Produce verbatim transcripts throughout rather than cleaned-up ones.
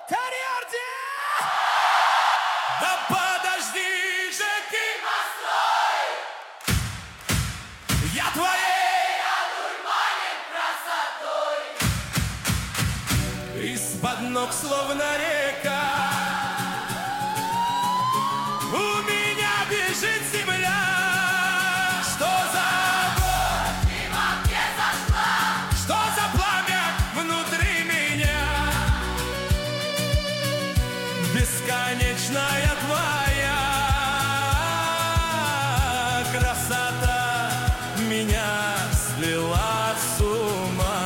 Тариарди! Да подожди же ты, Постой! я твоей Одурманен красотой! из-под ног словно река. У меня бежит земля. Что за боль? Ты во мне зашла! Что за пламя внутри меня? Бесконечная твоя красота меня свела с ума.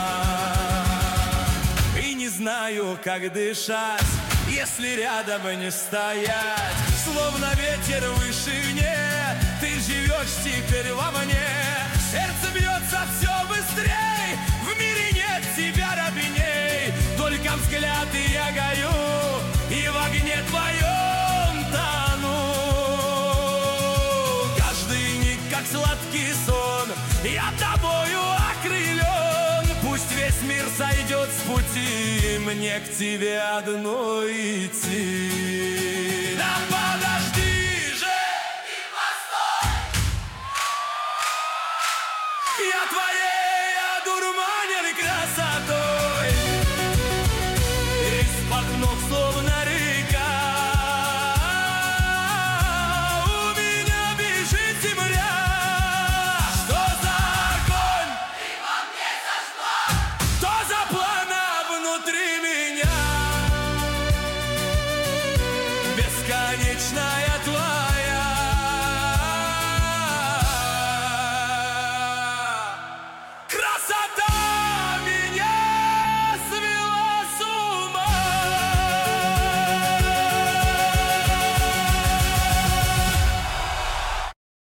И не знаю, как дышать, если рядом не стоять. Словно ветер в вышине, ты живешь теперь во мне. Сердце бьется все быстрей, в мире нет тебя ровней. Только взгляд и я горю, и в огне твоем тону. Каждый миг как сладкий сон, я тобою окрылен. Пусть весь мир сойдет с пути, мне к тебе одной идти. Да подожди же, И постой! я твоей одурманен красотой. Из-под ног словно река. У меня бежит земля. Что за огонь? Ты во мне зашла! Что за пламя внутри меня? Бесконечная